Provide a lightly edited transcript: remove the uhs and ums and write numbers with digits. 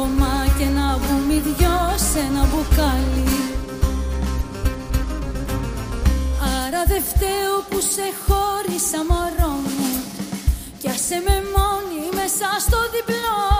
ακόμα και να βγούμε οι δυο σε ένα μπουκάλι. Άρα δε φταίω που σε χώρισα, μωρό μου, κι άσε με μόνη μέσα στο διπλό.